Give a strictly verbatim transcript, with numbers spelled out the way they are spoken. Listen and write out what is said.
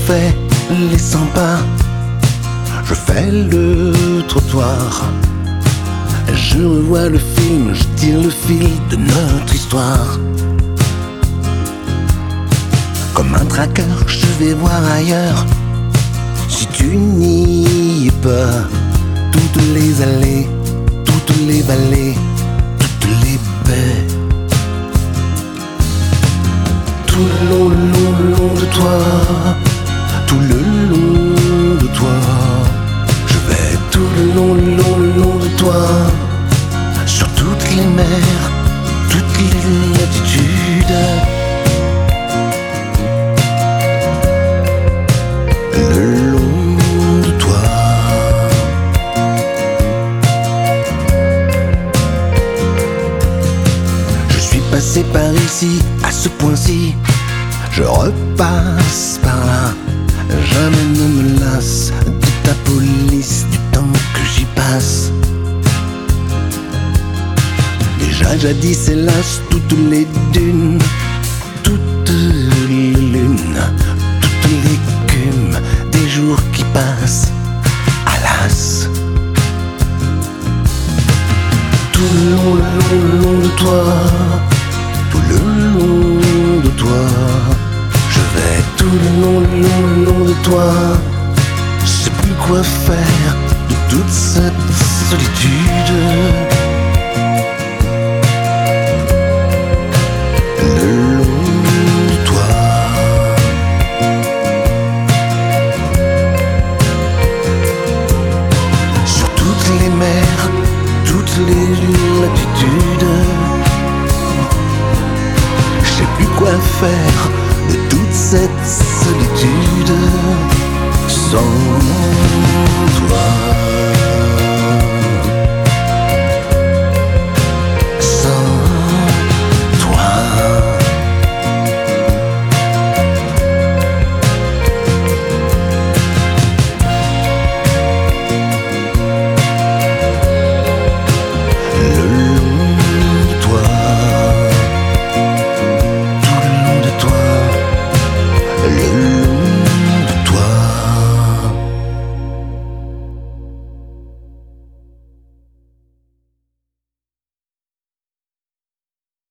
fais les cent pas, je fais le trottoir. Je revois le film, je tire le fil de notre histoire. Comme un traqueur, je vais voir ailleurs. Si tu n'y es pas, toutes les allées, toutes les vallées, toutes les baies. Tout le long, le long, le long de toi, tout le long de toi. Je vais tout le long, le long, le long de toi, sur toutes les mers, toutes les latitudes. Le long de toi. Je suis passé par ici, à ce point-ci, je repasse par là. Jamais ne me lasse de ta police, du temps que j'y passe. Déjà jadis hélas, toutes les dunes, toutes les lunes, toute l'écume des jours qui passent, alas. Tout le long, le long, le long de toi, tout le long de toi. Je vais tout le long, le long, le long de toi. Je sais plus quoi faire de toute cette solitude. Le